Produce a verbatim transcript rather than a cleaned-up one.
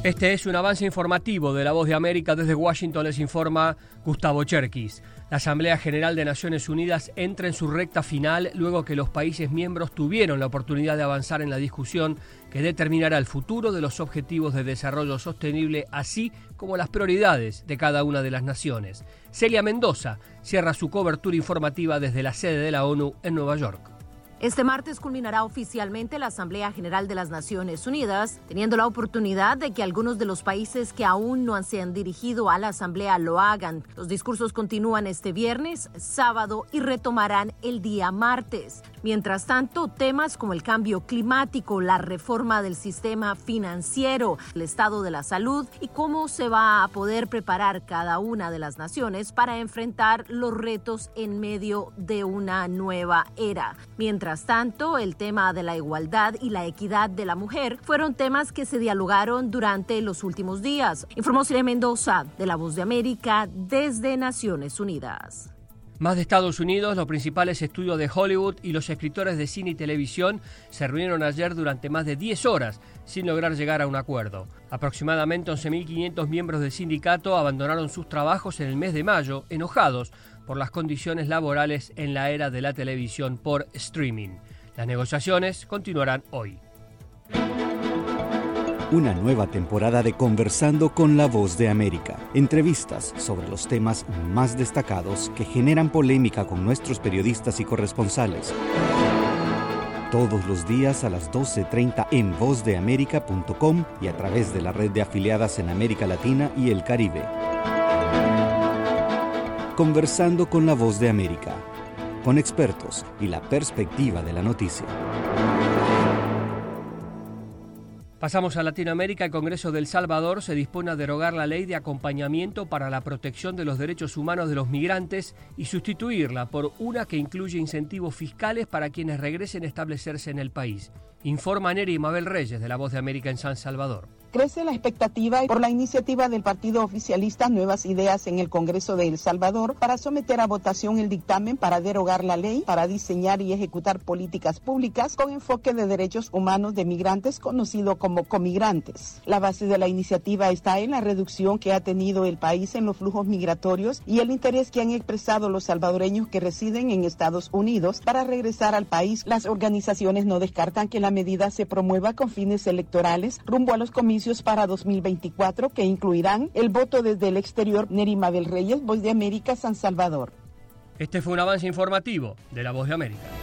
Este es un avance informativo de La Voz de América. Desde Washington les informa Gustavo Cherkis. La Asamblea General de Naciones Unidas entra en su recta final luego que los países miembros tuvieron la oportunidad de avanzar en la discusión que determinará el futuro de los objetivos de desarrollo sostenible, así como las prioridades de cada una de las naciones. Celia Mendoza cierra su cobertura informativa desde la sede de la ONU en Nueva York. Este martes culminará oficialmente la Asamblea General de las Naciones Unidas, teniendo la oportunidad de que algunos de los países que aún no se han dirigido a la Asamblea lo hagan. Los discursos continúan este viernes, sábado y retomarán el día martes. Mientras tanto, temas como el cambio climático, la reforma del sistema financiero, el estado de la salud y cómo se va a poder preparar cada una de las naciones para enfrentar los retos en medio de una nueva era. Mientras tanto, el tema de la igualdad y la equidad de la mujer fueron temas que se dialogaron durante los últimos días. Informó Celia Mendoza, de La Voz de América, desde Naciones Unidas. Más de Estados Unidos, los principales estudios de Hollywood y los escritores de cine y televisión se reunieron ayer durante más de diez horas sin lograr llegar a un acuerdo. Aproximadamente once mil quinientos miembros del sindicato abandonaron sus trabajos en el mes de mayo, enojados por las condiciones laborales en la era de la televisión por streaming. Las negociaciones continuarán hoy. Una nueva temporada de Conversando con La Voz de América. Entrevistas sobre los temas más destacados que generan polémica con nuestros periodistas y corresponsales. Todos los días a las doce treinta en voz de américa punto com y a través de la red de afiliadas en América Latina y el Caribe. Conversando con La Voz de América, con expertos y la perspectiva de la noticia. Pasamos a Latinoamérica. El Congreso de El Salvador se dispone a derogar la ley de acompañamiento para la protección de los derechos humanos de los migrantes y sustituirla por una que incluye incentivos fiscales para quienes regresen a establecerse en el país. Informa Neri Mabel Reyes, de La Voz de América en San Salvador. Crece la expectativa por la iniciativa del partido oficialista Nuevas Ideas en el Congreso de El Salvador para someter a votación el dictamen para derogar la ley, para diseñar y ejecutar políticas públicas con enfoque de derechos humanos de migrantes, conocido como comigrantes. La base de la iniciativa está en la reducción que ha tenido el país en los flujos migratorios y el interés que han expresado los salvadoreños que residen en Estados Unidos para regresar al país. Las organizaciones no descartan que la medida se promueva con fines electorales rumbo a los comicios para dos mil veinticuatro que incluirán el voto desde el exterior. Neri Mabel Reyes, Voz de América, San Salvador. Este fue un avance informativo de La Voz de América.